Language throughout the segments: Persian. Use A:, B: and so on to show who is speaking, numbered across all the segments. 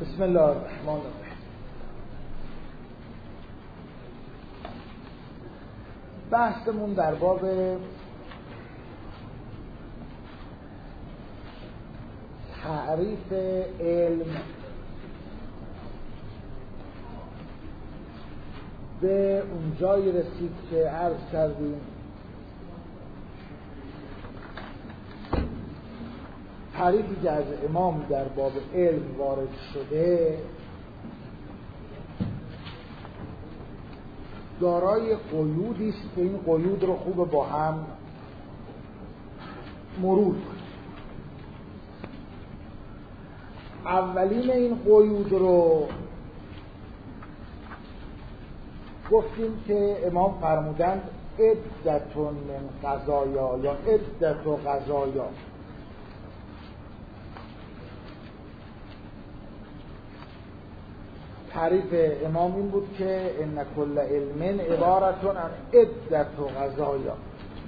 A: بسم الله الرحمن الرحیم. بحثمون در باب تعریف علم به اون جایی رسید که عرض کردیم تعریفی که از امام در باب علم وارد شده دارای قیودی است که این قیود رو خوب با هم مرور کنیم. اولین این قیود رو گفتیم که امام فرمودند عدتون من قضایا یا عدت و قضایا. تعریف امام این بود که ان کل علم عبارتون عن عدت و قضایا،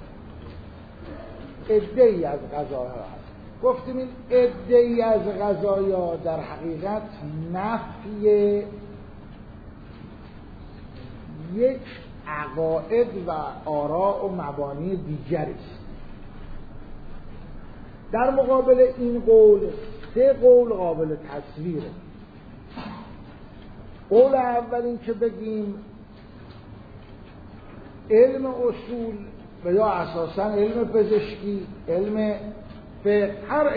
A: عده‌ای از قضایا هست. گفتیم این عده‌ای از قضایا در حقیقت نفی یک عقاید و آراء و مبانی دیگری است. در مقابل این قول سه قول قابل تصویره. قول اول این که بگیم علم اصول و یا اساساً علم پزشکی، علم فقه، هر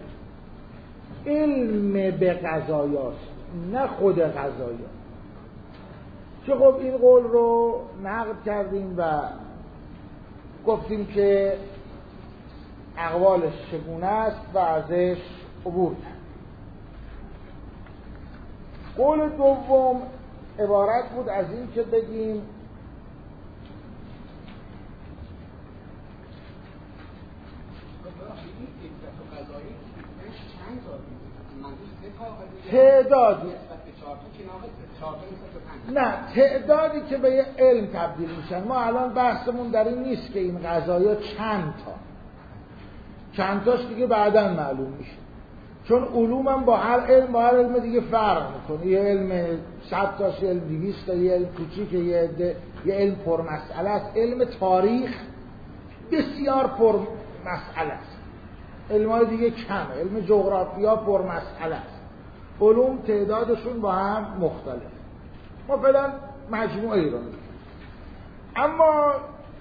A: علم به قضایاست نه خود قضایا. که خب این قول رو نقد کردیم و گفتیم که اقوالش چگونه است و ازش عبور کرد. قول دوم عبارت بود از این که بگیم تعدادی نه تعدادی که به یه علم تبدیل میشن. ما الان بحثمون در این نیست که این قضایا چند تاش دیگه بعداً معلوم میشه، چون علوم هم با هر علم دیگه فرق میکنه. یه علم 100 تاش، یه علم 200 تا، یه علم کوچیک، یه علم پرمسئله است. علم تاریخ بسیار پرمسئله است، علم‌های دیگه کمه. علم جغرافیا پرمسئله است. علوم تعدادشون با هم مختلف. ما فعلا مجموعه ای رو میگیم. اما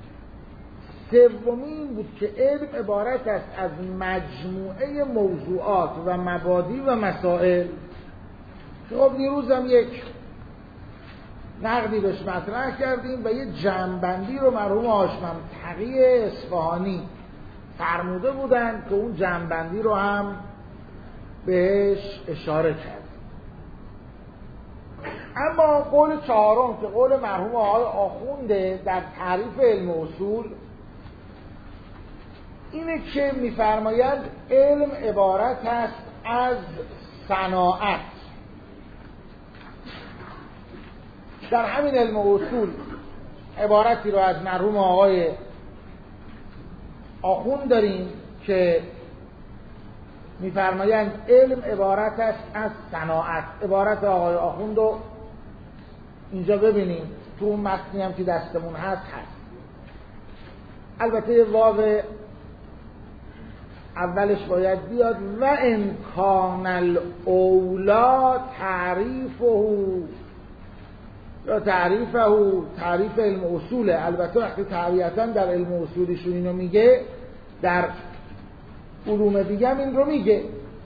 A: سومین بود که علم عبارت است از مجموعه موضوعات و مبادی و مسائل. خب دیروز هم یک نقدی بهش مطرح کردیم و یه جمع‌بندی رو مرحوم هاشم تقی اصفهانی فرموده بودن که اون جمع‌بندی رو هم بهش اشاره کرد. اما قول چهارم که قول مرحوم آقای آخونده در تعریف علم اصول اینه که می‌فرمایند علم عبارت است از صناعت. در همین علم اصول عبارتی رو از مرحوم آقای آخوند داریم که می‌فرمایند علم عبارت است از صناعت. عبارت آقای آخوند رو اینجا ببینیم، تو اون متنی هم که دستمون هست. البته واو اولش باید بیاد و امکان الاولا تعریفه یا تعریف علم اصوله. البته وقتی طبیعتاً در علم اصولیشون اینو میگه، در علوم دیگه هم این رو میگه.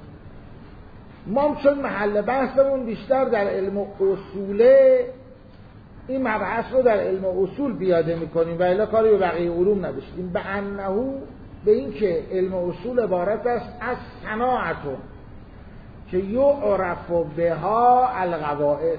A: ما چون محل بحثمون بیشتر در علم اصوله، این مبحث رو در علم اصول پیاده میکنیم و الا کاری به بقیه علوم نداشتیم. به انه به این که علم اصول عبارت است از صناعتون که یعرف بها القواعد.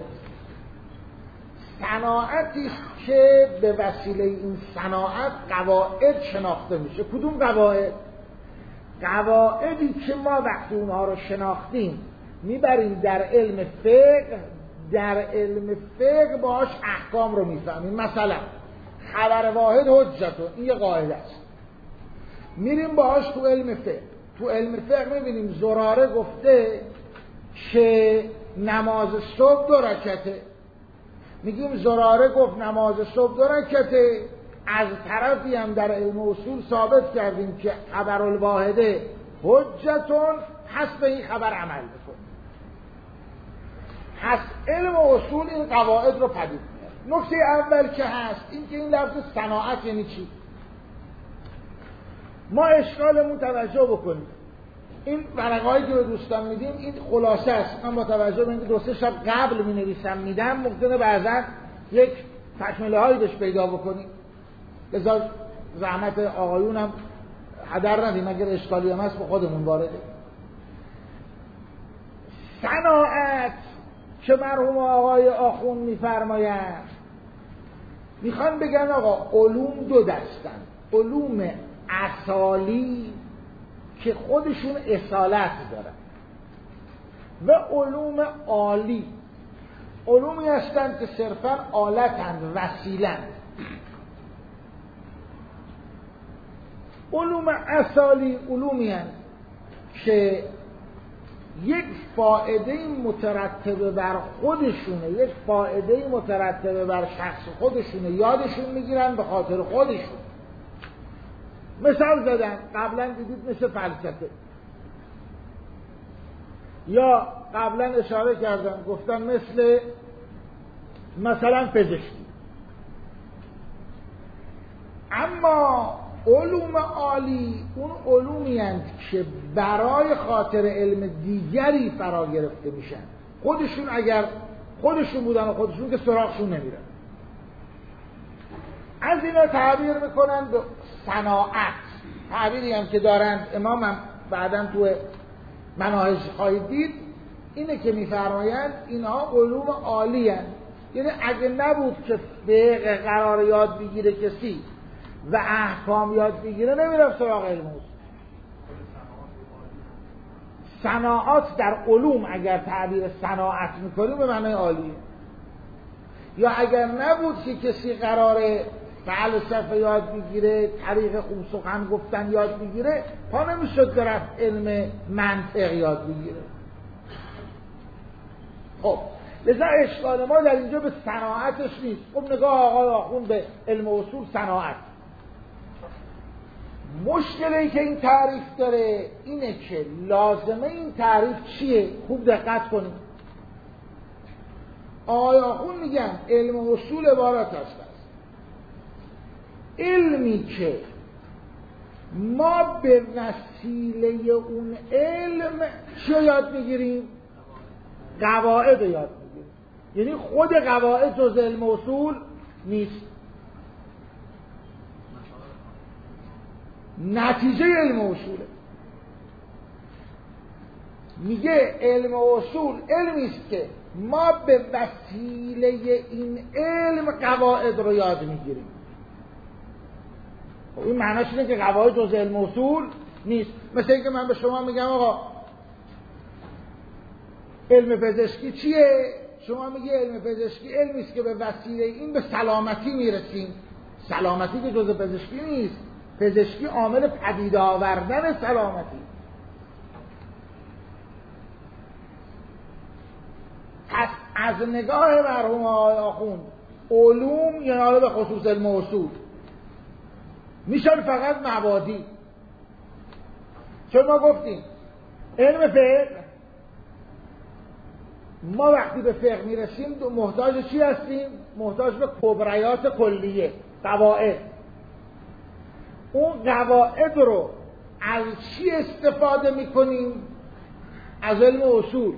A: صناعتی است که به وسیله این صناعت قواعد شناخته میشه. کدوم قواعد؟ قواعدی که ما وقتی اونها رو شناختیم میبریم در علم فقه، در علم فقه باهاش احکام رو میفهمیم. مثلا خبر واحد حجتون، این یه قاعده است، میریم باهاش تو علم فقه. تو علم فقه میبینیم زراره گفته که نماز صبح 2 رکعته، میگیم زراره گفت نماز صبح 2 رکعته. از طرفی هم در علم اصول ثابت کردیم که خبر الواحده حجتون، حسب این خبر عمل بکن. پس علم اصول این قواعد رو پدید میاره. نکته اول که هست این که این لفظ صناعت یعنی چی؟ ما اشکالمون توجه بکنیم، این ورقه‌ای که به دوستان میدیم این خلاصه است. من با توجه به اینکه 2-3 شب قبل مینویسم میدم، ممکنه بعضا یک تکمله هایی بهش پیدا بکنیم. لذا زحمت آقایونم هدر ندیم، اگر اشکالی هم هست به خودمون وارده. صناعت که مرحوم آقای آخوند میفرمایند، میخوان بگن آقا علوم 2 دستن: علوم اصالی که خودشون اصالت دارن و علوم عالی، علومی هستند که صرفا آلتند، وسیلند. علوم اصالی علومی هستند که یک فائده مترتبه بر خودشونه، یک فائده مترتبه بر شخص خودشونه، یادشون میگیرن به خاطر خودشون. مثال زدن قبلا دیدید مثل فلسفه، یا قبلا اشاره کردم گفتن مثلا پزشکی. اما علوم عالی اون علومی هستند که برای خاطر علم دیگری فرا گرفته میشن. خودشون اگر خودشون بودن و خودشون که سراغشون نمیرن. از اینا تعبیر میکنن به صناعت. تعبیری هم که دارند امام هم بعداً تو مناهج خواهید دید اینه که میفرمایند اینها علوم عالی هستند. یعنی اگه نبود که فقه قرار یاد بگیره کسی و احکام یاد بگیره، نمیرفت سراغ علم اصول. صناعات در علوم اگر تعبیر صناعت میکنیم به معنی عالیه. یا اگر نبود که کسی قراره فلسفه یاد بگیره، طریق خوب سخن گفتن یاد بگیره، پا نمیشد برفت علم منطق یاد بگیره. خب لذا اشکال ما در اینجا به صناعتش نیست. خب نگاه آقای آخوند به علم اصول صناعت. مشکلی که این تعریف داره اینه که لازمه این تعریف چیه؟ خوب دقت کنید. آقای آخوند میگن علم اصول عبارت است علمی که ما به وسیله اون علم چی یاد میگیریم؟ قواعد رو یاد میگیریم. یعنی خود قواعد جز علم اصول نیست، نتیجه علم اصوله. میگه علم اصول علمی است که ما به وسیله این علم قواعد رو یاد میگیریم. این معناش اینه که قواعد جز علم اصول نیست. مثل اینکه من به شما میگم آقا علم پزشکی چیه؟ شما میگه علم پزشکی علمی است که به وسیله این به سلامتی میرسیم. سلامتی که جز پزشکی نیست. پزشکی عامل پدید آوردن سلامتی. پس از نگاه مرحوم آقای آخوند علوم یعنی حالا به خصوص علم اصول میشن فقط مبادی. چون ما گفتیم علم فقه، ما وقتی به فقه میرسیم محتاج چی هستیم؟ محتاج به کبریات کلیه، قواعد. اون قواعد رو از چی استفاده میکنیم؟ از علم اصول.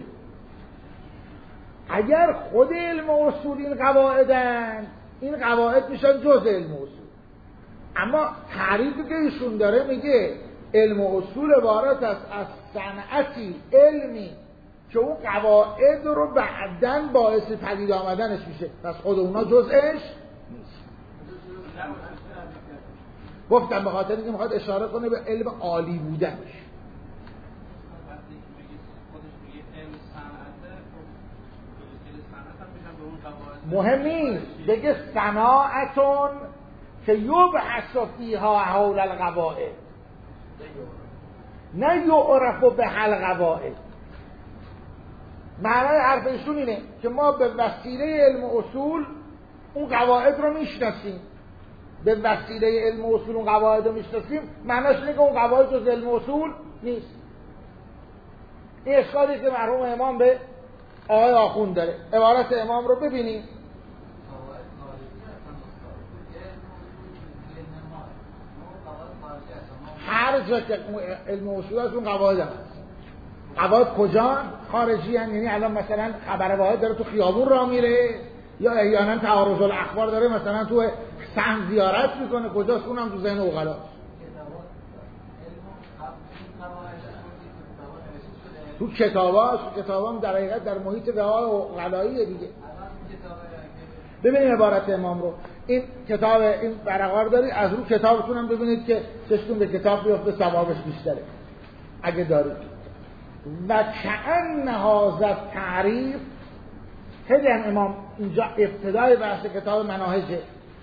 A: اگر خود علم اصول این قواعدن، این قواعد میشن جز علم اصول. اما تعریفی که ایشون داره میگه علم اصول عبارت است از صنعتی علمی که اون قواعد رو بعداً باعث پدید آمدنش میشه، پس خود اونا جزءش نیست. گفتم به خاطر اینکه میخواد اشاره کنه به علم عالی بودنش. مهم نیست بگه صناعتون که یبحث فیها حول القواعد، نه یعرف به القواعد. معنای حرف ایشون اینه که ما به وسیله علم اصول اون قواعد رو میشناسیم، به وسیله علم اصول اون قواعد رو میشناسیم، معناش اینه که اون قواعد جز علم اصول نیست. این اشکالی که مرحوم امام به آقای آخوند داره. عبارت امام رو ببینیم. هر جا که علم اصول هست اون قواعد هم هست. قواعد کجا خارجی هست؟ یعنی الان مثلا خبر واحد داره تو خیابون راه میره، یا احیانا تعارض الاخبار داره مثلا تو سهم زیارت میکنه، کجاست؟ اونم تو ذهن عقلا. تو کتابام در حقیقت در محیط وعای عقلایی دیگه. ببینید عبارت امام رو. این کتاب این برقرار داری، از رو کتابتون هم ببینید که چشتون به کتاب بیفته، ثوابش بیشتره اگه دارید. و کأن هذا تعریف، خیلی هم امام اینجا ابتدای بحث کتاب مناهجه،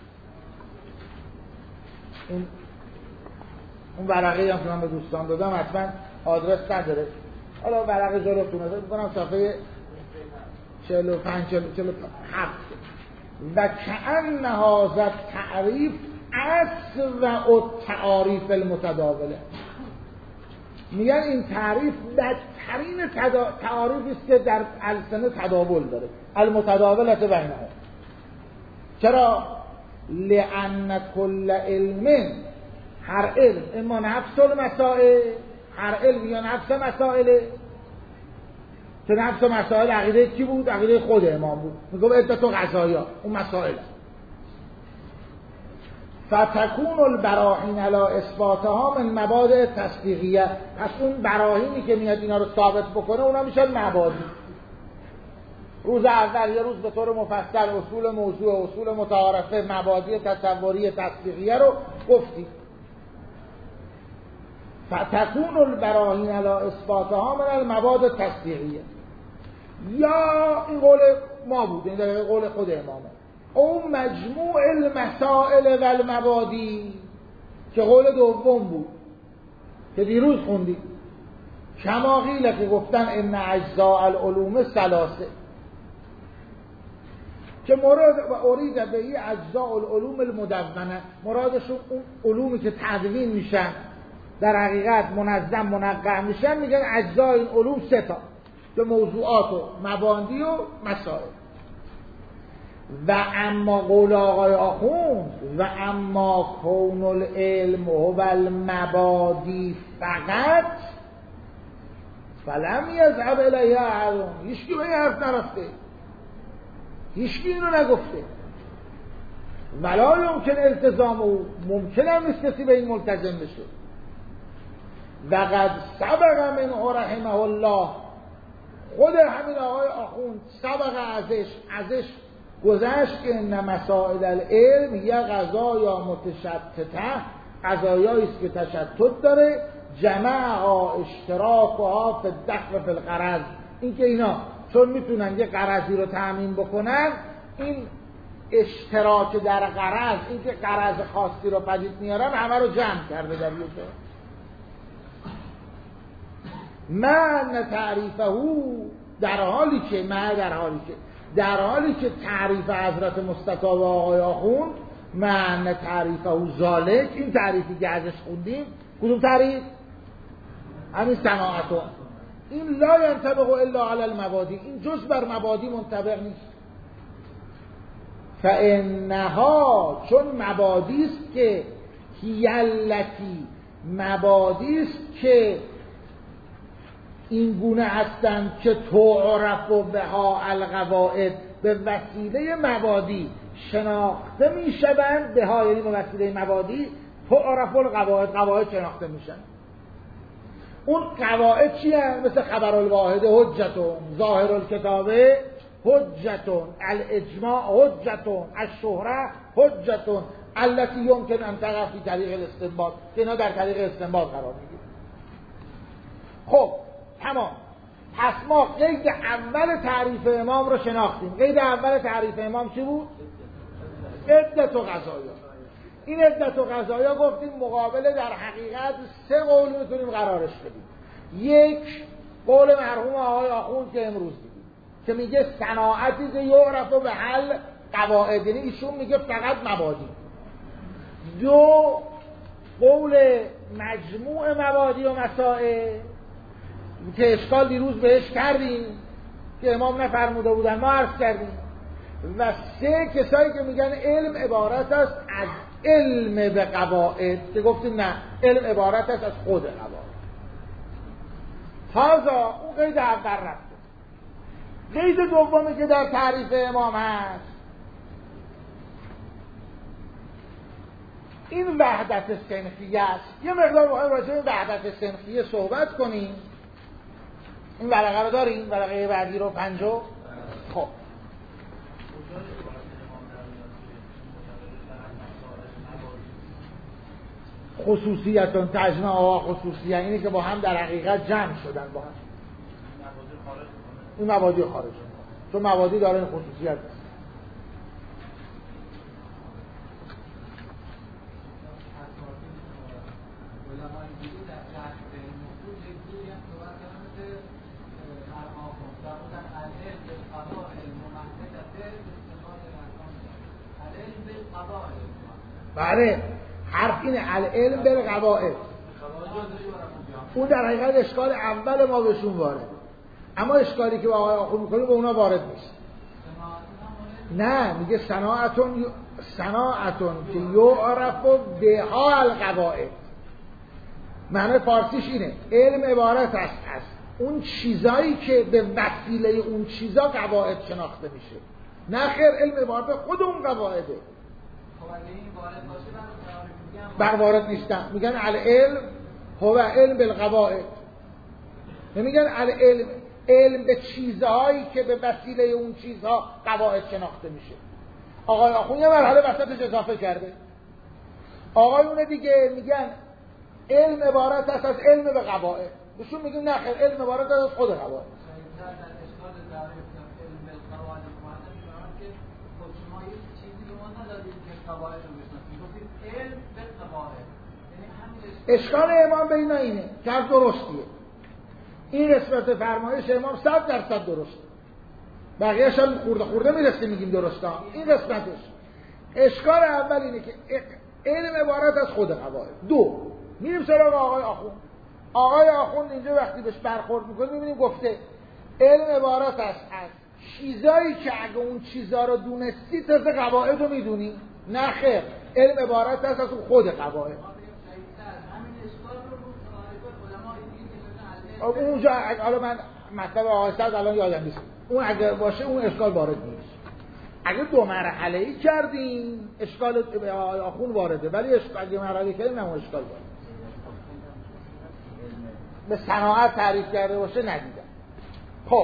A: اون ورقه هم که من به دوستان دادم حتما آدرس نداره، حالا ورقه جلوتونه بکنم صفحه 45 47. و کأن هذا تعریف اسوأ التعاریف المتداوله. میگن این تعریف بدترین تعاریفی است که در السنه تداول داره، المتداولة بینهم. چرا؟ لأن کل علم، هر علم، اما نفس المسائل، هر علم یا نفس مسائله، که نفس مسائل عقیده کی بود؟ عقیده خود امام بود. میگم عدت و قضایا اون مسائل. فتکون البراهین علی اثباتها من مبادئ تصدیقیه. پس اون براهینی که میاد اینا رو ثابت بکنه اونا میشن مبادی. روز اول یه روز به طور مفصل اصول موضوع، اصول متعارفه، مبادی تصوری تصدیقیه رو گفتیم. فتکون البراهین علی اثباتها من المبادئ تصدیقیه. یا این قول ما بود، این در قول خود امامه، او مجموع المسائل و المبادی، که قول دوم بود که دیروز خوندیم. کما قیل، که گفتن ان اجزاء العلوم ثلاثه، که مراد و ارید به اجزاء العلوم المدونه، مرادشون اون علومی که تدوین میشن در حقیقت منظم منقح میشن، میگن اجزاء این علوم سه تا، که موضوعات و مبادی و مسائل. و اما قول آقای آخوند، و اما کون العلم و المبادی فقط، فلم یذهب الیه احد. هیچکی به این حرف نرفته، هیچکی اینو نگفته. ولا یمکن التزام او، ممکن هم نیست کسی به این ملتزم بشه. و قد سبق منه رحمه الله، خود همین آقای آخوند سبق ازش گذشت که ان مسائل العلم یه قضایا متشتته، قضایایی است که تشتت داره، جمعها اشتراکها فی الدخل فی الغرض، این که اینا چون میتونن یه غرضی رو تأمین بکنن، این اشتراک در غرض، این که غرض خاصی رو پدید میارن، همه رو جمع کرده در یه جا. من تعریفه، در حالی که تعریف حضرت مصطفی و آقای آخوند، من تعریفه ذالک، این تعریفی که ازش خوندیم، کدوم تعریف؟ همین صناعتون. این لا ینطبق الا علی المبادی، این جز بر مبادی منطبق نیست. فانها، چون مبادی است که هیلتی، مبادی است که این گونه هستند که تعرف بها القواعد، به وسیله مبادی شناخته میشوند، بها یعنی به وسیله مبادی، تعرف القواعد، قواعد شناخته میشن. اون قواعد چی هست؟ مثل خبر الواحد حجتون، ظاهر الکتابه حجتون، الاجماع حجتون، الشهره حجتون، التي يمكن ان تقع في طریق الاستنباط، که اینا در طریق استنباط قرار میگیره. خب تمام. پس ما قید اول تعریف امام رو شناختیم. قید اول تعریف امام چی بود؟ عدت و قضایا. این عدت و قضایا گفتیم مقابله در حقیقت سه قول میتونیم قرارش بدیم. یک، قول مرحوم آقای آخوند که امروز دیدیم. که میگه صناعتی که یعرف به حل قواعد، یعنی ایشون میگه فقط مبادی. دو، قول مجموع مبادی و مسائل که اشکال دیروز بهش کردیم که امام نفرموده بودن، ما عرض کردیم. و سه، کسایی که میگن علم عبارت است از علم به قواعد، که گفتیم نه، علم عبارت است از خود قواعد. هازا اون قید اول رفته. قید دومی که در تعریف امام هست این وحدت صنفیه است. یه مقدار باید راجع به وحدت صنفیه صحبت کنیم. این ورقه رو داریم، ورقه بعدی رو 50. خب خصوصیتون تجمع آقا خصوصیت اینه که با هم در حقیقت جمع شدن با هم. این مبادی خارج شدن چون مبادی داره این خصوصیت است. بله، حرف اینه العلم بالقواعد. اون در حقیقت اشکال اول ما بهشون وارد، اما اشکالی که با آقای آخون میکنیم به اونا وارد نیست. نه، میگه صناعتون که یعرف بها القواعد. معنی فارسیش اینه علم عبارت است از اون چیزایی که به وسیله اون چیزا قواعد شناخته میشه. نه خیر، علم عبارت خود اون قواعده. بر وارد نیستن. میگن العلم هو علم بالقواعد، نمیگن العلم علم به چیزهایی که به وسیله اون چیزها قواعد شناخته میشه. آقای آخون یه مرحله وسطش اضافه کرده. آقایون دیگه میگن علم عبارت است از علم به قواعد. بهشون میگیم نه خیر، علم عبارت است از خود قواعد. اشکال امام به اینا اینه که از درستیه. این قسمت فرمایش امام 100% درسته. بقیه‌اش هم خورده میرسه میگیم درسته. این قسمتش اشکال اول اینه که علم عبارت از خود قواعد. دو، میریم سراغ آقای آخوند. آقای آخوند اینجا وقتی بهش برخورد میکنه میبینیم گفته علم عبارت است از چیزایی که اگه اون چیزا رو دونستی تازه قواعد رو میدونی. نه خیر، علم عبارت است از خود قواعد. اونجا حالا من مطلب آقای سعد الان یادم نیست، اون اگه باشه اون اشکال وارد نیست. اگه دو مرحله‌ای کردیم اشکال آقای آخوند وارده، ولی اگه مرحله کردیم نه اشکال وارد. به صناعت تعریف کرده باشه ندیدم. خب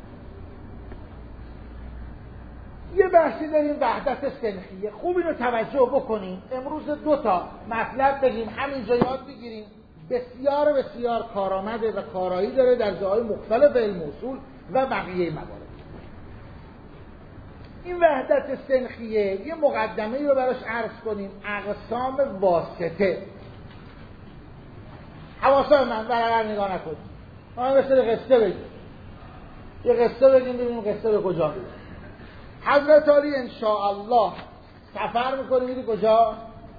A: یه بحثی داریم وحدت صنفیه. خوب اینو توجه بکنیم. امروز 2 تا مطلب بگیم همینجا یاد بگیریم. بسیار بسیار کارآمده و کارایی داره در جاهای مختلف علم اصول و بقیه موارد. این وحدت صنفیه یه مقدمه رو براش عرض کنیم. اقسام واسطه. حواسا من برقرار نگاه نکنیم. ما مثل قصه بگیم. یه قصه بگیم ببینیم قصه به کجا میره. حضرت علی انشاءالله سفر میکنه میری کجا؟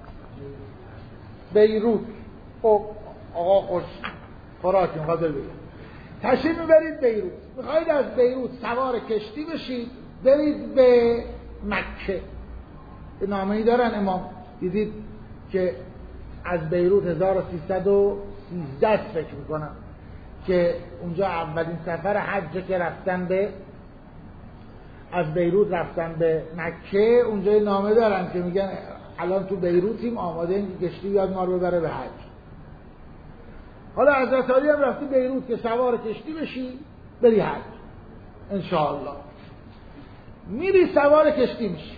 A: بیروت. خب آقا خوش خوراکی میخواد بگیم تشریف میبرید بیروت، میخواید از بیروت سوار کشتی بشید برید به مکه. نامه‌ای دارن امام، دیدید که از بیروت 1313 فکر میکنم که اونجا اولین سفر حج که رفتن به از بیروت رفتن به مکه. اونجا نامه دارن که میگن الان تو بیروتیم آماده این کشتی بیاد ما رو ببره به حج. حالا حضرت علی هم رفتی بیروت که سوار کشتی بشی بری حج انشاءالله. میری سوار کشتی میشی.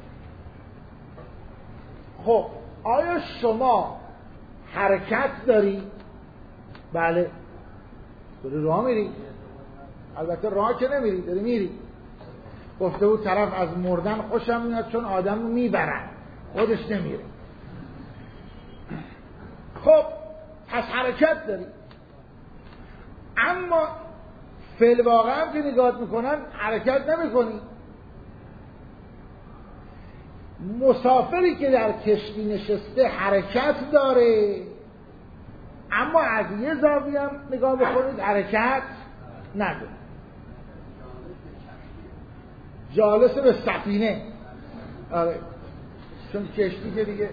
A: خب آیا شما حرکت داری؟ بله. داری راه میری؟ البته راه که نمیری، داری میری. گفته بود طرف از مردن خوشم میاد چون آدم رو میبرن خودش نمیره. خب پس حرکت داری، اما فی‌الواقع هم که نگاه میکنن حرکت نمیکنی. مسافری که در کشتی نشسته حرکت داره، اما از یه زاویه هم نگاه بکنید حرکت نداره. جالس به سفینه. آره چون کشتی که دیگه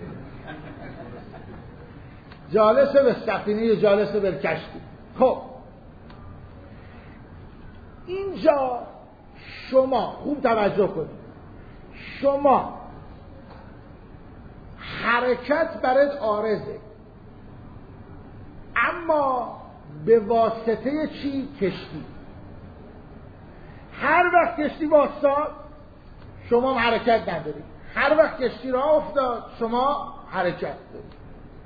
A: جالس به سفینه یا جالس به کشتی. خب اینجا شما خوب توجه کنید، شما حرکت برات عارضه، اما به واسطه چی؟ کشتی. هر وقت کشتی واسطاد شما حرکت ندارید، هر وقت کشتی راه افتاد شما حرکت دارید.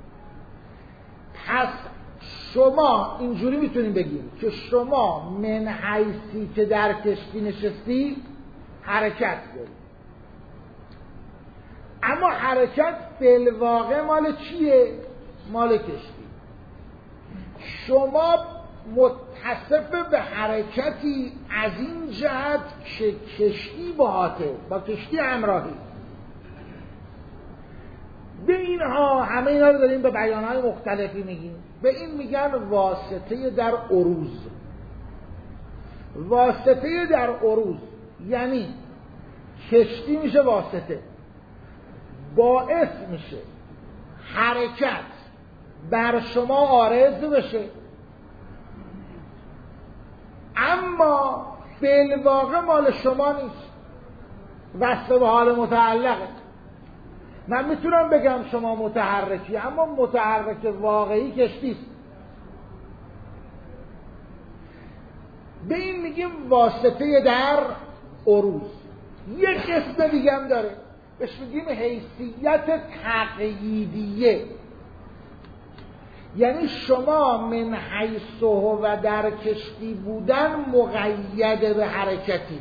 A: پس شما اینجوری میتونیم بگیم که شما من حیثی که در کشتی نشستی حرکت دارید، اما حرکت فی‌الواقع مال چیه؟ مال کشتی. شما متصف به حرکتی از این جهت که کشتی باهاته، با کشتی همراهی. به اینها، همه اینا رو داریم به بیانهای مختلفی میگیم. به این میگن واسطه در عروض. واسطه در عروض یعنی کشتی میشه واسطه، باعث میشه حرکت بر شما عارض بشه، اما فی‌الواقع مال شما نیست، وصف به حال متعلقه. من میتونم بگم شما متحرکی، اما متحرک واقعی کشتیست. به این میگیم واسطه در عروض. یک اسم دیگه هم داره، بهش میگیم حیثیت تقییدیه. یعنی شما من حیث و در کشتی بودن مقید به حرکتی.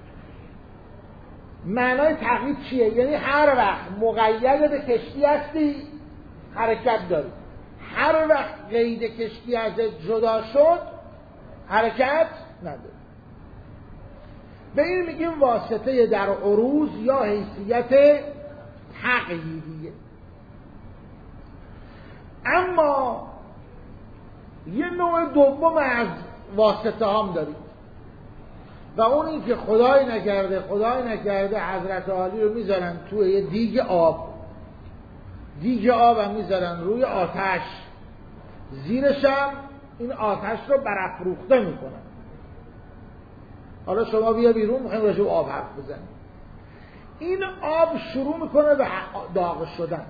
A: معنای تقیید چیه؟ یعنی هر وقت مقید به کشتی هستی حرکت داری، هر وقت قید کشتی ازت جدا شد حرکت نداری. به این میگیم واسطه در عروض یا حیثیت تقییدیه. اما یه نوع دوم از واسطه هم داریم و اون این که خدای نکرده حضرت عالی رو میذارن توی یه دیگ آب هم میذارن روی آتش، زیرش هم این آتش رو برافروخته میکنن. حالا شما بیا بیرون میخوایم راجع به آب حرف بزنیم. این آب شروع میکنه به داغ شدن.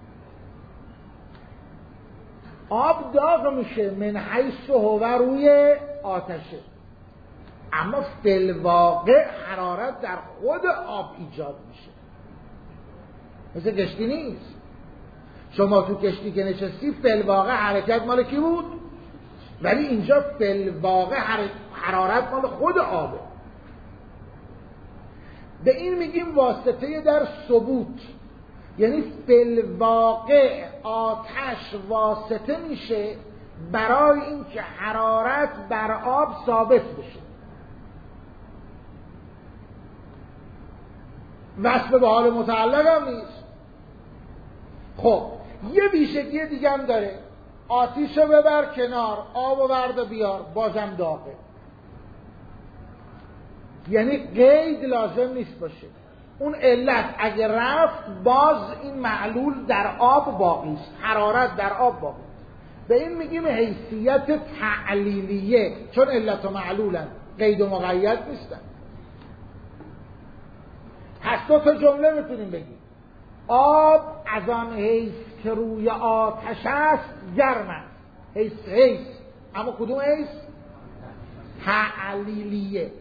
A: آب داغ میشه من حیث و روی آتشه، اما فی‌الواقع حرارت در خود آب ایجاد میشه. مثل کشتی نیست. شما تو کشتی که نشستی فی‌الواقع حرکت مال کی بود؟ ولی اینجا فی‌الواقع حرارت مال خود آبه. به این میگیم واسطه در ثبوت. یعنی فی‌الواقع آتش واسطه میشه برای اینکه حرارت بر آب ثابت بشه. وصف به حال متعلق هم نیست. خب یه ویژگی دیگه هم داره، آتیشو ببر کنار، آبو برد بیار، بازم داغه. یعنی قید لازم نیست باشه. اون علت اگه رفت باز این معلول در آب باقی است، حرارت در آب باقی است. به این میگیم حیثیت تعلیلیه، چون علت و معلولن، قید و مقید نیستن. پس دو تا جمله میتونیم بگیم. آب از آن حیث که روی آتش است گرم است. حیث اما کدوم حیث؟ تعلیلیه.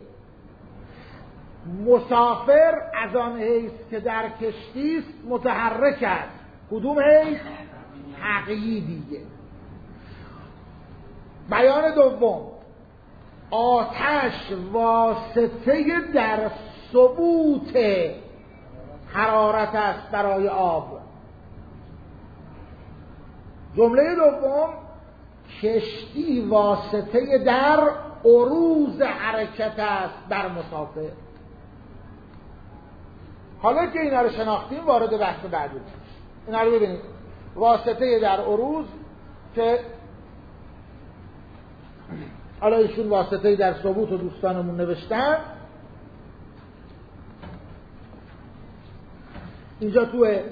A: مسافر از آن حیث که در کشتی است متحرک است. کدوم حیث؟ تقییدیه. بیان دوم، آتش واسطه در ثبوت حرارت است برای آب. جمله دوم، کشتی واسطه در عروض حرکت است بر مسافر. حالا که اینا رو شناختیم وارد بحث بعدی میشیم. اینا رو ببینید. واسطه در عروض که حالا ایشون واسطه در ثبوت و دوستانمون نوشتن. اینجا توی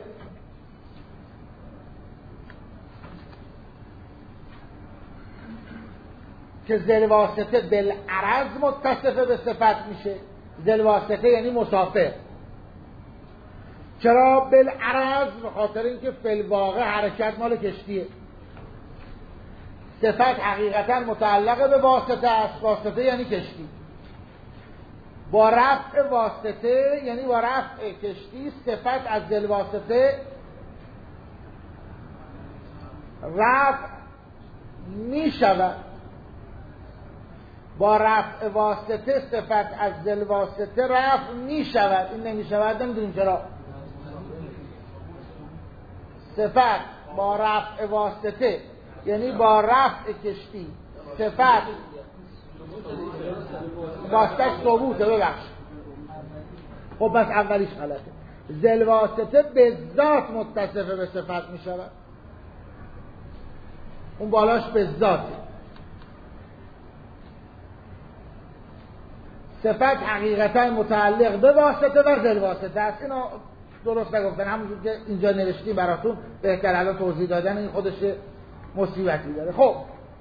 A: که ذل واسطه بالعرض متصفه به صفت میشه. ذل واسطه یعنی مسافر. چرا بالعرض؟ به خاطر اینکه فی الواقع حرکت مال کشتیه. صفت حقیقتا متعلق به واسطه است. واسطه یعنی کشتی. با رفع واسطه یعنی با رفع کشتی صفت از ذل واسطه رفع می شود. با رفع واسطه صفت از ذل واسطه رفع می شود. این نمی شود نمیدونیم چرا. صفت با رفع واسطه یعنی با رفع کشتی صفت واسطه ثبوته. ببخشید خب بس اولیش غلطه. ذل واسطه به ذات متصفه به صفت می شود. اون بالاش به ذاته. صفت حقیقتا متعلق به واسطه و ذل واسطه است. اینو درست نگفتن. همونجور که اینجا نوشتیم براتون بهتر الان توضیح دادن این خودش مصیبتی داره. خب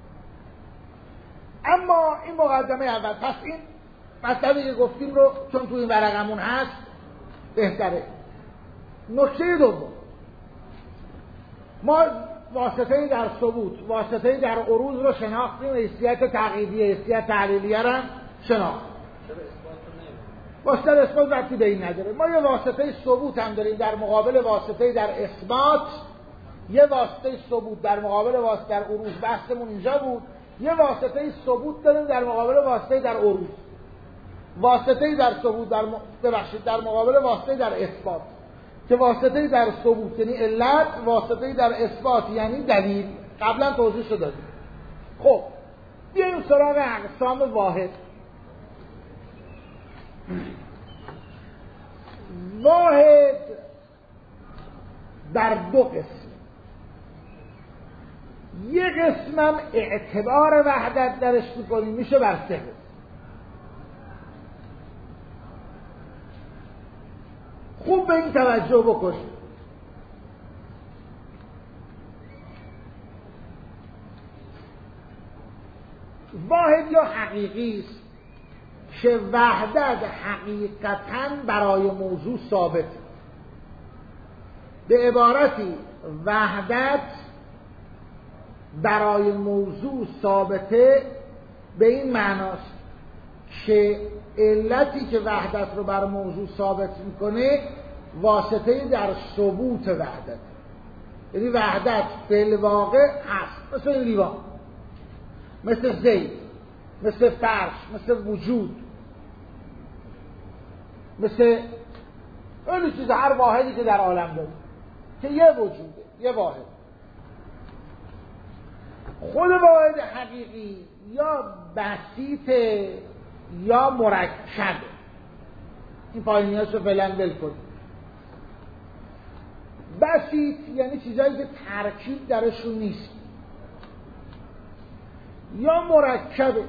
A: اما این مقدمه اول. پس این مطلبی که گفتیم رو چون تو این ورقمون هست بهتره. نکته دوم، ما واسطه‌ای در ثبوت، واسطه‌ای در عروض رو شناختیم، حیثیت تعقیدیه، حیثیت تعلیلیه رو شناختیم. واسطه اثبات ربطی به این نداره. ما یه واسطه ثبوت هم داریم در مقابل واسطه در اثبات. یه واسطه ثبوت در مقابل واسطه در عروض، بحثمون اینجا بود. یه واسطه ثبوت داریم در مقابل واسطه در عروض. واسطه در ثبوت در مقابل واسطه در اثبات. که واسطه در ثبوت یعنی علت، واسطه در اثبات یعنی دلیل. قبلا توضیح دادیم. خب بیاییم سراغ اقسام واحد. واحد در دو قسم. یک قسمم اعتبار وحدت درش میکنیم، میشه بر سه قسم. خوب به این توجه بکنید. واحد یا حقیقی است که وحدت حقیقتاً برای موضوع ثابت. به عبارتی وحدت برای موضوع ثابته به این معناست که علتی که وحدت رو بر موضوع ثابت میکنه واسطه در ثبوت وحدت. یعنی وحدت بالواقع هست. مثل این لیوان، مثل زید، مثل فرش، مثل وجود، مثل این چیز هر واحدی که در عالم داریم که یه وجوده، یه واحد. خود واحد حقیقی یا بسیطه یا مرکبه. این پایینیاشو فعلا ول کنید. بسیط یعنی چیزایی که ترکیب درشون نیست، یا مرکبه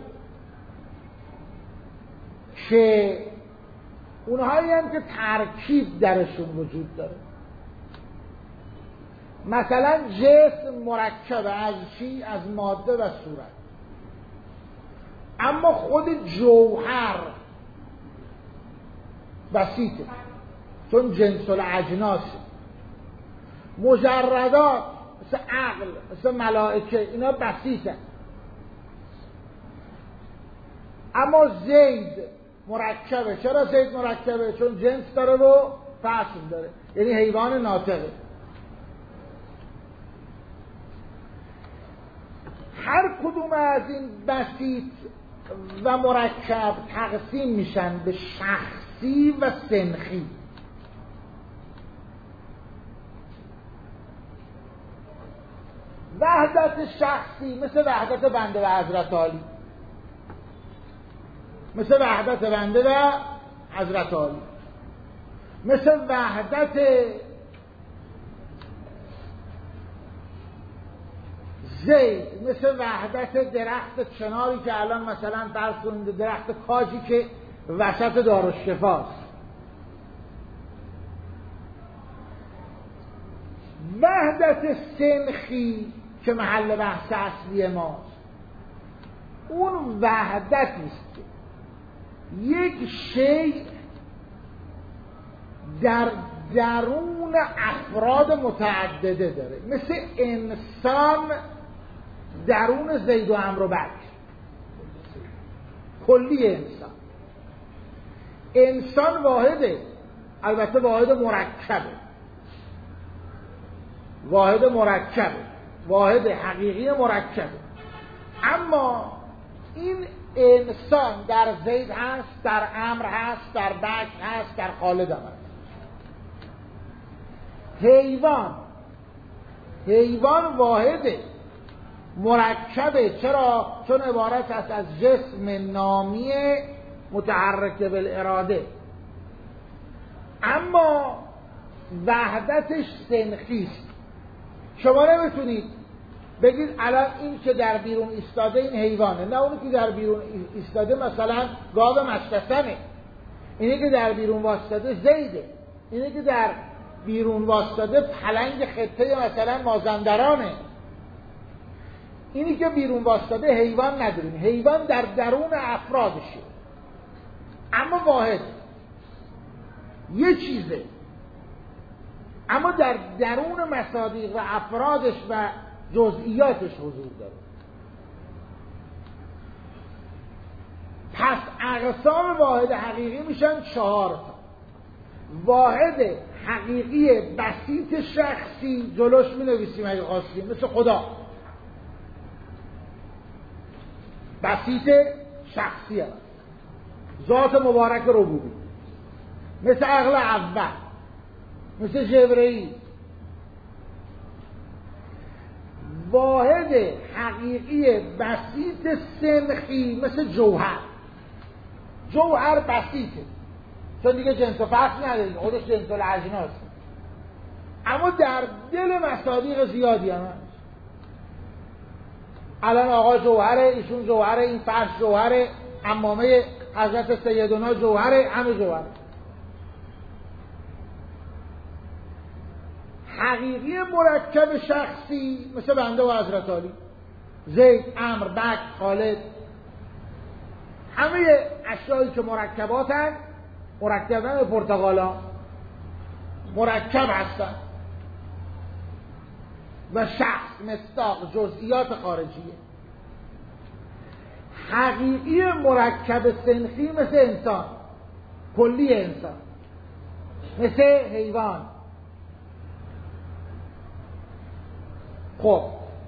A: که اونهایی هم که ترکیب درشون وجود داره. مثلا جسم مرکبه از چی؟ از ماده و صورت. اما خود جوهر بسیطه چون جنس الاجناس. مجردات مثل عقل، مثل ملائکه، اینا بسیطه. اما زید مرکبه. چرا زید مرکبه؟ چون جنس داره و فصل داره، یعنی حیوان ناطقه. هر کدوم از این بسیط و مرکب تقسیم میشن به شخصی و سنخی. وحدت شخصی مثل وحدت بنده و حضرت عالی. مثل وحدت بنده و حضرت عالی، مثل وحدت زید، مثل وحدت درخت چناری که الان مثلا فرض کنید درخت کاجی که وسط دارالشفاست. وحدت سنخی که محل بحث اصلی ماست، اون وحدتی است که یک شیء در درون افراد متعدده داره، مثل انسان درون زید و عمرو و بکر، کلی انسان. انسان واحده، البته واحد مرکبه، واحد حقیقی مرکبه، اما این انسان در زید هست، در عمرو هست، در بکر هست، در خالد هم هست. حیوان واحده، مرکبه. چرا؟ چون عبارت است از جسم نامی متحرک بالاراده، اما وحدتش سنخی است. شما نمیتونید بگید الان این که در بیرون ایستاده این حیوانه، نه اونی که در بیرون ایستاده مثلا گاو مشتسمه، اینی که در بیرون واسطاده زیده، اینی که در بیرون واسطاده پلنگ خطه مثلا مازندرانه، اینی که بیرون واسطاده حیوان نداریم. حیوان در درون افرادشه، اما واحد یه چیزه، اما در درون مصادیق و افرادش و جزئیاتش حضور داره. پس اقسام واحد حقیقی میشن 4 تا. واحد حقیقی بسیط شخصی جلوش می نویسیم اگه خواستیم، مثل خدا، بسیط شخصی هست، ذات مبارک ربوبی، مثل عقل اول، مثل جبرئیل. واحد حقیقی بسیط سنخی مثل جوهر بسیطه، چون دیگه جنس و فصل نداریم، خودش جنس الاجناس، اما در دل مصادیق زیادی هم هست. الان آقا جوهره، ایشون جوهره، این فرش جوهره، عمامه حضرت سیدنا جوهره، همه جوهره. حقیقی مرکب شخصی مثل بنده و حضرت عالی، زید، عمرو، بکر، خالد، همه اشیایی که مرکباتن، مرکبن پرتقالا مرکب هستن و شخص، مصداق، جزئیات خارجیه. حقیقی مرکب سنخی مثل انسان، کلی انسان، مثل حیوان. خب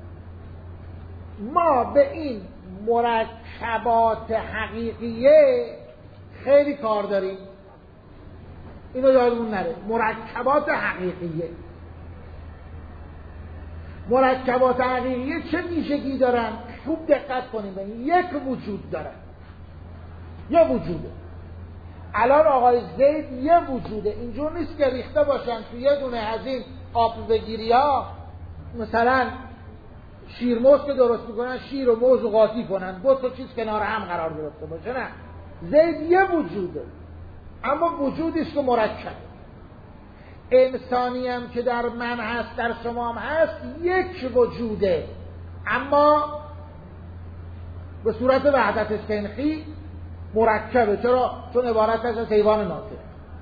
A: ما به این مرکبات حقیقیه خیلی کار داریم، اینو یادمون نره. مرکبات حقیقیه چه ویژگی دارن؟ خوب دقت کنیم. یک وجود دارن، یه وجوده. الان آقای زید یه وجوده، اینجور نیست که ریخته باشن تو یه دونه از این آب بگیری ها، مثلا شیرموز که درست میکنن شیر و موز و قاطی کنن، دو تا چیز کنار هم قرار گرفته باشه. نه، زید یه وجوده، اما وجودی است که مرکب. انسانی هم که در من هست، در شما هم هست، یک وجوده، اما به صورت وحدت سنخی مرکبه. چرا؟ چون عبارت است از حیوان ناطق.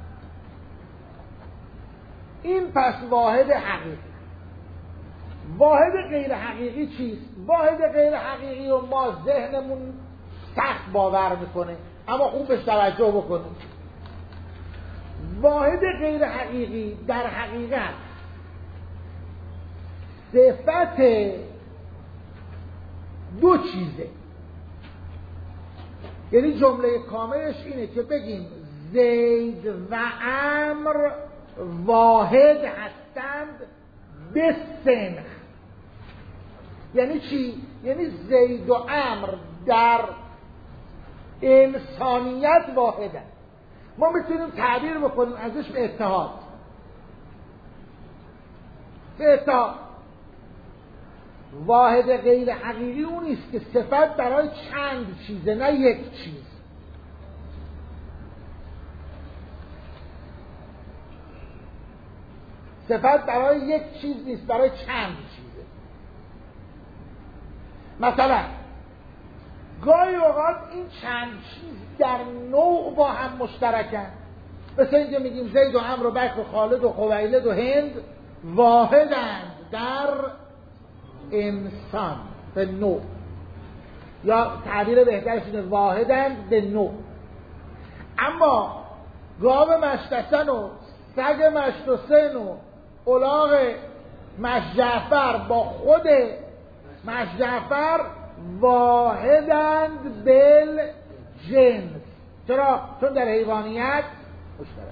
A: این پس واحد حقیقی. واحد غیر حقیقی چیست؟ واحد غیر حقیقی و ما ذهنمون سخت باور میکنه، اما خوب بهش توجه بکنیم. واحد غیر حقیقی در حقیقت صفت دو چیزه. یعنی جمله کاملش اینه که بگیم زید و عمرو واحد هستند به سنخ. یعنی چی؟ یعنی زید و عمرو در انسانیت واحده. ما میتونیم تعبیر بکنیم ازش به اتحاد. به اتحاد. واحد غیر حقیقی اون نیست که صفت برای چند چیزه، نه یک چیز. صفت برای یک چیز نیست، برای چند چیزه. مثلا گاهی اوقات این چند چیز در نوع با هم مشترکن. مثل اینکه میگیم زید و عمرو و بکر و خالد و خویلد و هند واحدند در انسان به نوع، یا تعبیر بهترش اینه واحدند به نوع. اما گاو مشتسن و سگ مشتسن و الاغ مشجعفر با خود مشجعفر واحدند بالجنس. چرا؟ چون در حیوانیت مشترک.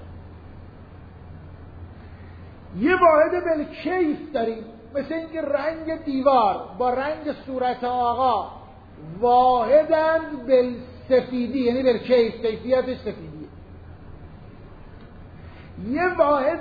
A: یه واحد بالکیف داریم، مثل اینکه رنگ دیوار با رنگ صورت آقا واحدند بالسفیدی، یعنی بالکیف، کیفیتش سفیدیه. یه واحد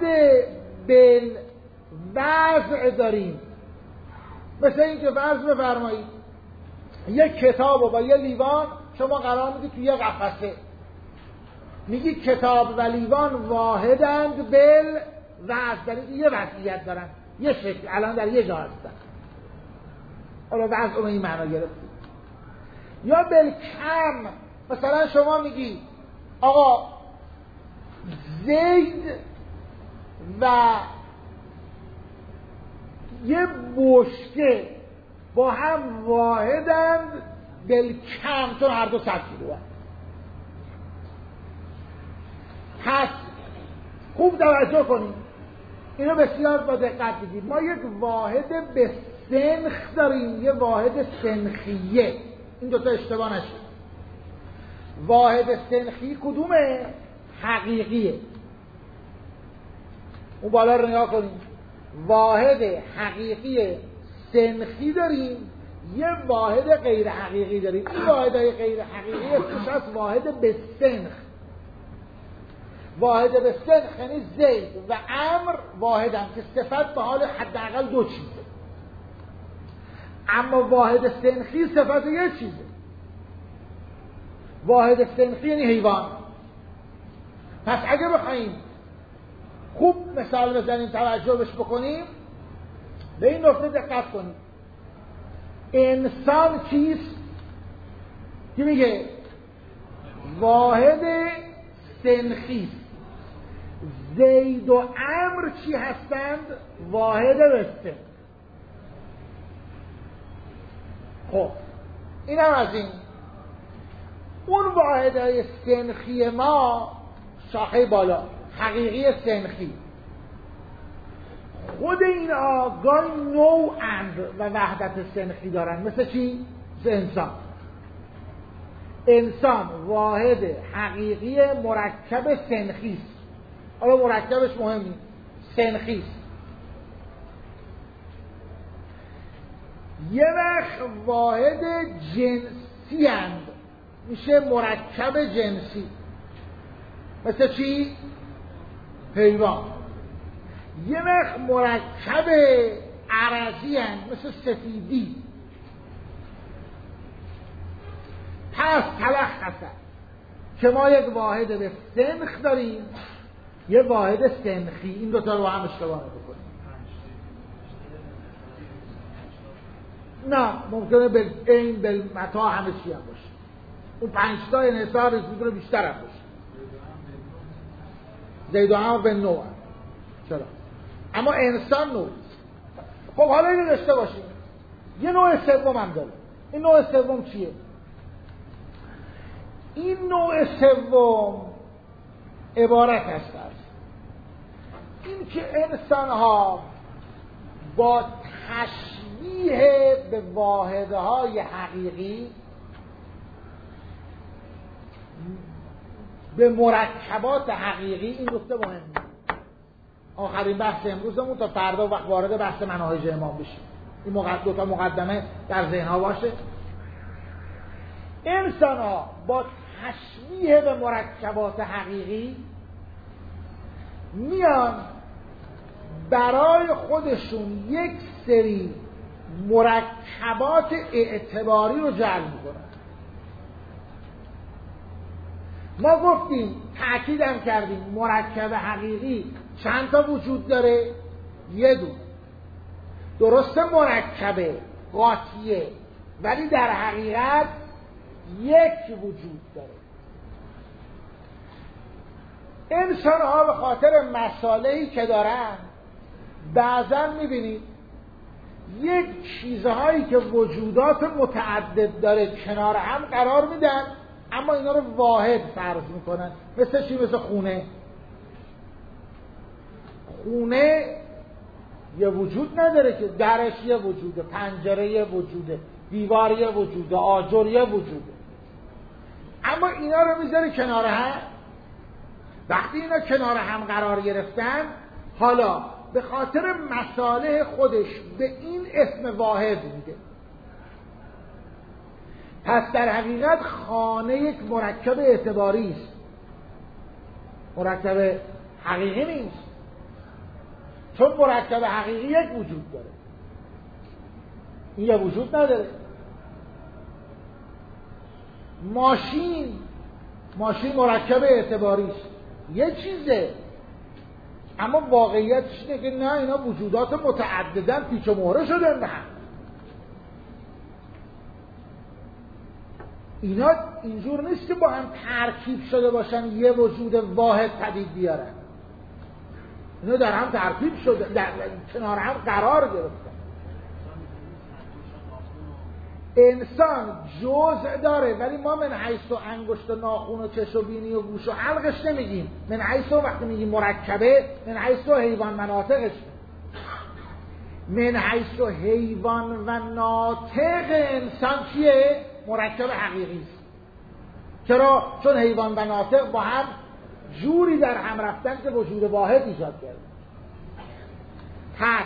A: بالوضع داریم، مثل اینکه فرض بفرمایید یک کتاب و با یه لیوان شما قرار میدید توی یه قفسه، میگی کتاب و لیوان واحدند بالوضع، دارید یه وضعیت دارن، یه شکل، الان در یه جا هستن. حالا وضع رو این معنا گرفتید. یا بالکم، مثلا شما میگی آقا زید و یه بشکه با هم واحدند بالکم، چون هر دو 100 کیلو هست. پس خوب توجه کنید، اینو بسیار با دقت بگید. ما یک واحد به سنخ داریم، یه واحد سنخیه. این دوتا اشتباه نشد. واحد سنخی کدومه؟ حقیقیه. اون بالا رو نگاه کنیم. واحد حقیقی سنخی داریم، یه واحد غیر حقیقی داریم. این واحد غیر حقیقی اسمش از واحد به سنخ. واحد به سنخ یعنی زید و عمر واحدن که صفت به حال حداقل دو چیزه. اما واحد سنخی صفت یه چیزه. واحد سنخی یعنی حیوان. پس اگه بخوایم خوب مثال بزنیم، توجه بش بکنیم، به این نکته دقت کنیم. انسان کیست؟ کی میگه؟ واحد سنخی. زید و عمر چی هستند؟ واحد بسته. خب این هم از این. اون واحدهای سنخی ما شاخه بالا حقیقی سنخی، خود این آگاه نوعند و وحدت سنخی دارن. مثل چی؟ مثل انسان. انسان واحد حقیقی مرکب سنخی است. حالا مرکبش مهم نیست، سنخی است. یه وقت واحد جنسی اند، میشه مرکب جنسی. مثل چی؟ حیوان. یه وقت مرکب عرضی اند، مثل سفیدی. پس تلخصه که ما یک واحد به سنخ داریم، یه واحد سنخی. این دوتا رو هم اشتباه بکنیم. نه، ممکنه این بالمتا همه چی هم باشه. اون 5 تا انحصار رو بیشتر هم باشه. زید و عمرو به نوع. چرا؟ اما انسان نوع. خب حالا اینو داشته باشیم. یه نوع سوم هم داره. این نوع سوم چیه؟ این نوع سوم عبارت هست از این که انسان ها با تشبیه به واحدهای حقیقی به مرکبات حقیقی، این نکته مهمه. آخرین بحث امروزمون تا فردا وقت وارد بحث مناهج امام بشیم. این دو تا مقدمه در ذهنها باشه. انسان ها با تشبیه به مرکبات حقیقی میان برای خودشون یک سری مرکبات اعتباری رو جعل میکنن. ما گفتیم، تأکیدم کردیم، مرکب حقیقی چند تا وجود داره؟ یه دونه. درسته مرکبه قاطیه، ولی در حقیقت یک وجود داره. انسان ها به خاطر مصالحی که دارن بعضا میبینید یک چیزهایی که وجودات متعدد داره کنار هم قرار میدن، اما اینا رو واحد فرض میکنن. مثل چی؟ مثل خونه. خونه یه وجود نداره که درش یه وجوده، پنجره یه وجوده، دیوار یه وجوده، آجر یه وجوده، اما اینا رو میذاره کنار هم. وقتی اینا کنار هم قرار گرفتن، حالا به خاطر مصالح خودش به این اسم واحد میده. پس در حقیقت خانه یک مرکب اعتباری است، مرکب حقیقی نیست، چون مرکب حقیقی یک وجود داره، این یه وجود نداره. ماشین مرکب اعتباری است، یه چیزه، اما واقعیتش اینه که نه، اینا وجودات متعددن، پیچ و مهره شدن به هم. اینا اینجور نیست که با هم ترکیب شده باشن یه وجود واحد پدید بیارن. اینا در هم ترکیب شده، در کنار هم قرار گرفتن. انسان جزء داره، ولی ما من حیث و انگشت و ناخن و چش و بینی و گوش و حلقش نمیگیم. من حیث وقتی میگیم مرکبه، من حیث حیوان مناطقش. من حیث حیوان و ناطق انسان چیه؟ مرکب حقیقی است. چرا؟ چون حیوان و ناطق با هم جوری در هم رفتن که وجود واحد ایجاد کرد. پس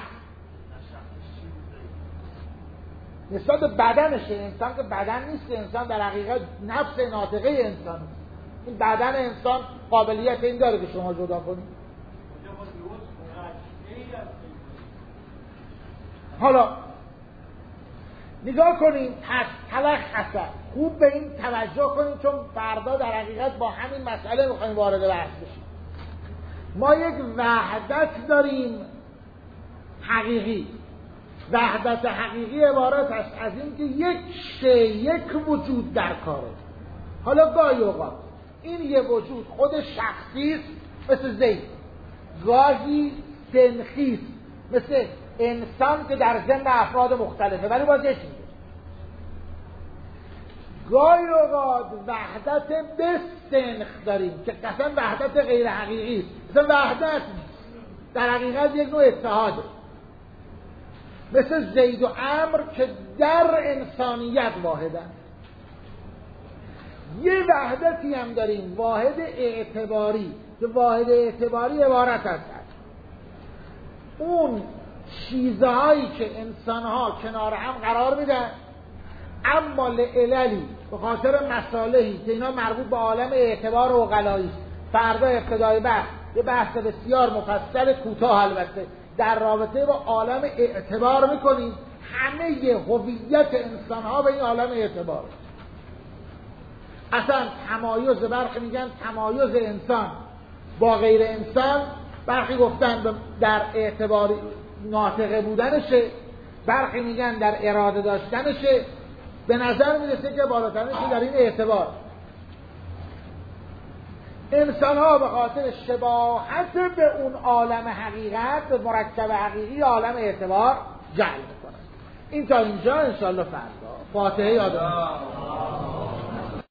A: نسبت به بدنشه، انسان که بدن نیست، انسان در حقیقت نفس ناطقه انسان است. این بدن انسان قابلیت این داره که شما جدا کنید. حالا نگاه کنیم، پس تلخص خوب به این توجه کنیم، چون فردا در حقیقت با همین مسئله میخوایم وارد بحث بشیم. ما یک وحدت داریم حقیقی. وحدت حقیقی عبارت است از این که یک شی، یک وجود در کاره. حالا گاهی اوقات این یه وجود خود شخصی است، مثل زید، گاهی سنخی است، مثل انسان که در ضمن افراد مختلفه ولی باز یک میشه. گاهی اوقات وحدت به سنخ داریم که قطعا وحدت غیر حقیقی است، مثل وحدت در حقیقت یک نوع اتحاده، مثل زید و عمرو که در انسانیت واحدن. یه وحدتی هم داریم، واحد اعتباری، که واحد اعتباری عبارت است اون چیزهایی که انسانها کنار هم قرار میدن، اما لعللی به خاطر مصالحی که اینا مربوط به عالم اعتبار و عقلایی است. فردا ابتدای بحث یه بحث بسیار مفصل کوتاه البته در رابطه با عالم اعتبار میکنیم. همه هویت انسانها به این عالم اعتبار، اصلا تمایز، برخی میگن تمایز انسان با غیر انسان، برخی گفتن در اعتبار ناطقه بودنشه، برخی میگن در اراده داشتنشه. به نظر میرسه که بالاترینشه در این اعتبار. انسان ها به خاطر شباهت به اون عالم حقیقت، به مرکب حقیقی عالم اعتبار جعل میکنن. این تا اینجا انشاءالله فردا. فاتحه یادم